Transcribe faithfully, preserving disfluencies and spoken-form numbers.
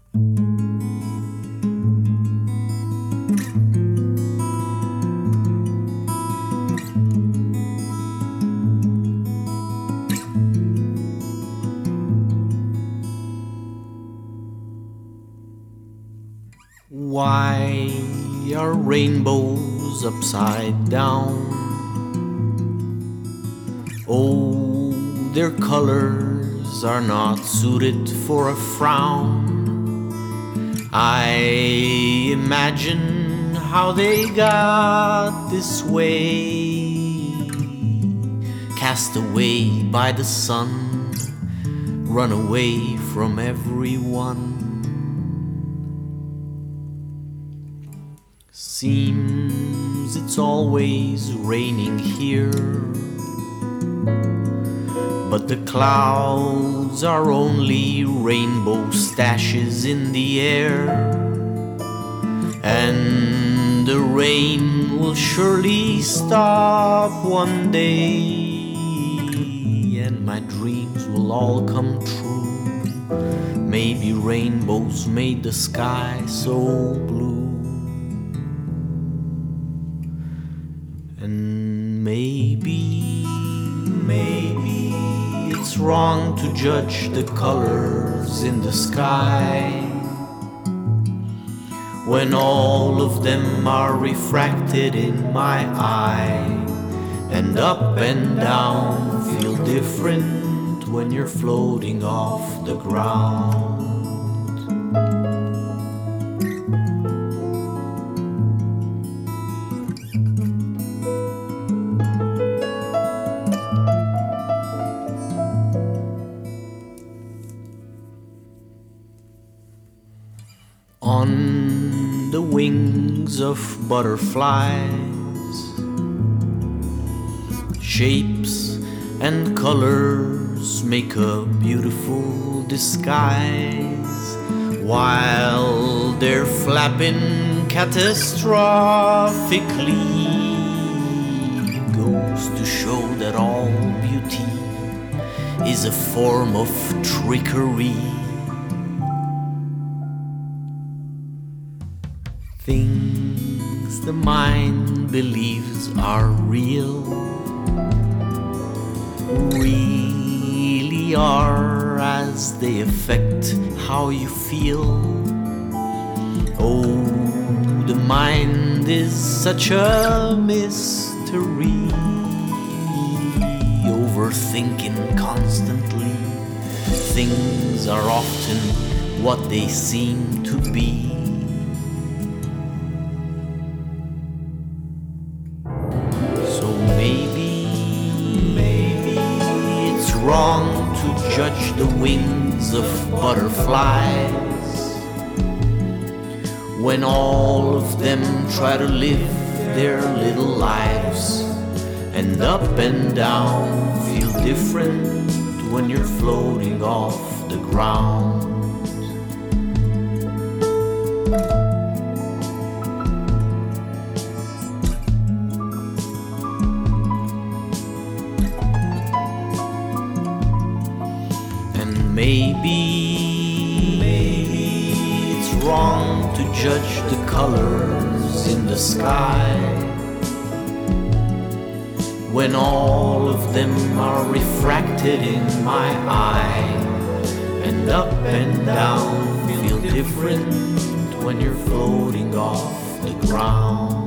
Why are rainbows upside down? Oh, their colors are not suited for a frown. I imagine how they got this way, cast away by the sun, run away from everyone. Seems it's always raining here, but the clouds are only rainbow stashes in the air, and the rain will surely stop one day, and my dreams will all come true. Maybe rainbows made the sky so blue. And maybe, maybe it's wrong to judge the colors in the sky when all of them are refracted in my eye, and up and down feel different when you're floating off the ground. On the wings of butterflies, shapes and colors make a beautiful disguise, while they're flapping catastrophically. Goes to show that all beauty is a form of trickery. Things the mind believes are real really are, as they affect how you feel. Oh, the mind is such a mystery, overthinking constantly. Things are often what they seem to be. Wrong to judge the wings of butterflies when all of them try to live their little lives, and up and down feel different when you're floating off the ground. Maybe, maybe it's wrong to judge the colors in the sky when all of them are refracted in my eye, and up and down feel different when you're floating off the ground.